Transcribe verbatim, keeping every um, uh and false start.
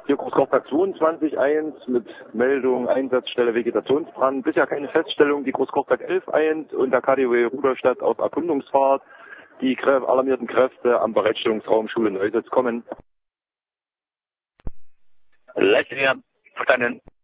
Hier Großkochtag zweiundzwanzig eins mit Meldung Einsatzstelle Vegetationsbrand. Bisher keine Feststellung. Die Großkochtag elf eins und der K D W Rudolstadt auf Erkundungsfahrt. Die Krä- alarmierten Kräfte am Bereitstellungsraum Schule Neusetz kommen. Letztes Jahr verstanden.